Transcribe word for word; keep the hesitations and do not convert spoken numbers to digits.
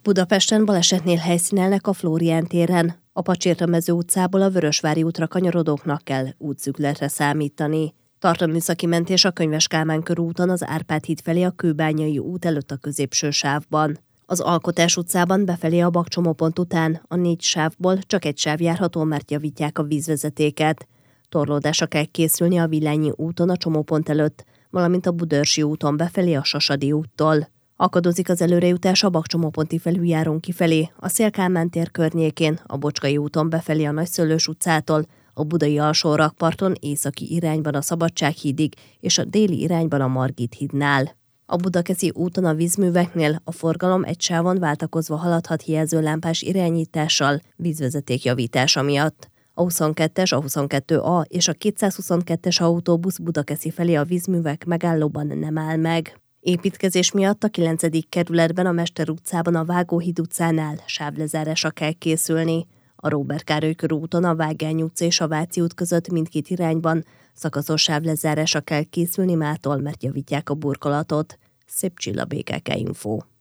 Budapesten balesetnél helyszínelnek a Flórián téren. A Pacsér-Mező utcából a Vörösvári útra kanyarodóknak kell útszűkületre számítani. Tart a műszaki mentés a Könyves Kálmán körúton az Árpád híd felé a Kőbányai út előtt a középső sávban. Az Alkotás utcában befelé a bakcsomópont után a négy sávból csak egy sáv járható, mert javítják a vízvezetéket. Torlódásra kell készülni a Villányi úton a csomópont előtt, valamint a Budaörsi úton befelé a Sasadi úttól. Akadozik az előrejutás a bakcsomóponti felüljárón kifelé, a Széll-Kálmán tér környékén, a Bocskai úton befelé a Nagyszőlős utcától, a budai alsórakparton északi irányban a Szabadsághídig és a déli irányban a Margit hídnál. A Budakeszi úton a vízműveknél a forgalom egy sávon váltakozva haladhat jelzőlámpás irányítással vízvezeték javítása miatt. A huszonkettes, a huszonkettő A és a kétszázhuszonkettes autóbusz Budakeszi felé a vízművek megállóban nem áll meg. Építkezés miatt a kilencedik kerületben a Mester utcában a Vágóhíd utcánál sávlezárásra kell készülni. A Róbert Károly körúton a Vágány utca és a Váci út között mindkét irányban szakaszos sávlezárásra kell készülni mától, mert javítják a burkolatot. Szép Csilla, bé ká ká Info.